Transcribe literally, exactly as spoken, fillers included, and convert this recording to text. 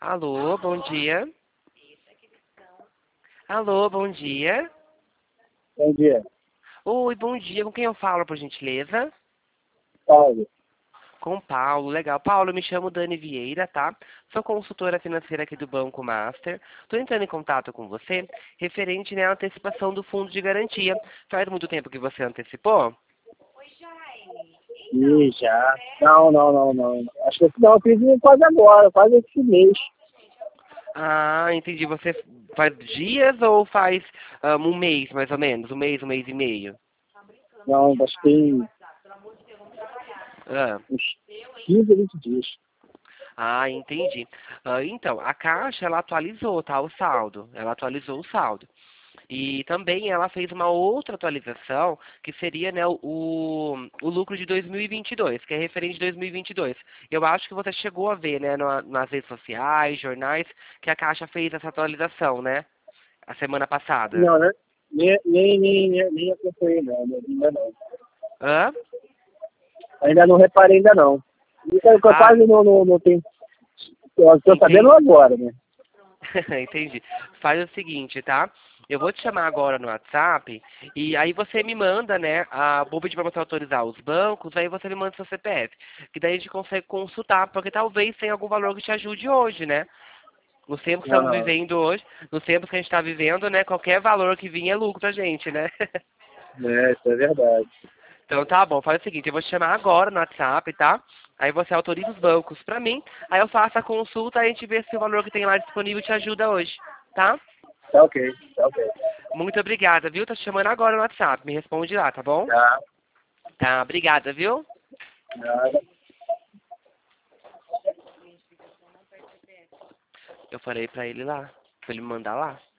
Alô, bom dia. Alô, bom dia. Bom dia, Oi, bom dia. Com quem eu falo, por gentileza? Paulo. Com o Paulo. Legal. Paulo, eu me chamo Dani Vieira, tá? Sou consultora financeira aqui do Banco Master. Estou entrando em contato com você referente, né, à antecipação do fundo de garantia. Faz muito tempo que você antecipou? Ih, já. Não, não, não, não. Acho que não, eu fiz quase agora, quase esse mês. Ah, entendi. Você faz dias ou faz ah, um mês, mais ou menos? Um mês, um mês e meio? Não, acho que tem Ah. uns quinze, vinte dias. Ah, entendi. Ah, então, a Caixa, ela atualizou, tá, o saldo. Ela atualizou o saldo. E também ela fez uma outra atualização, que seria, né, o, o lucro de dois mil e vinte e dois, que é referente de dois mil e vinte e dois. Eu acho que você chegou a ver, né, no- nas redes sociais, jornais, que a Caixa fez essa atualização, né, a semana passada. Não, né? Nem, nem, nem, nem, nem acompanhei, não, né? Ainda não. Hã? Ainda não reparei, ainda não. Então, eu Ah, quase não, não, não tenho. Eu tô sabendo entendi. agora, né? Entendi. Faz o seguinte, tá? Eu vou te chamar agora no WhatsApp e aí você me manda, né, a boba de pra você autorizar os bancos, aí você me manda seu C P F. Que daí a gente consegue consultar, porque talvez tenha algum valor que te ajude hoje, né? Nos tempos que estamos Aham. vivendo hoje, nos tempos que a gente está vivendo, né, qualquer valor que vinha é lucro pra gente, né? É, isso é verdade. Então tá bom, faz o seguinte, eu vou te chamar agora no WhatsApp, tá? Aí você autoriza os bancos pra mim, aí eu faço a consulta e a gente vê se o valor que tem lá disponível te ajuda hoje, tá? Tá ok, tá ok. Muito obrigada, viu? Tá te chamando agora no WhatsApp. Me responde lá, tá bom? Tá, Tá, obrigada, viu? nada. Eu falei pra ele lá, pra ele me mandar lá.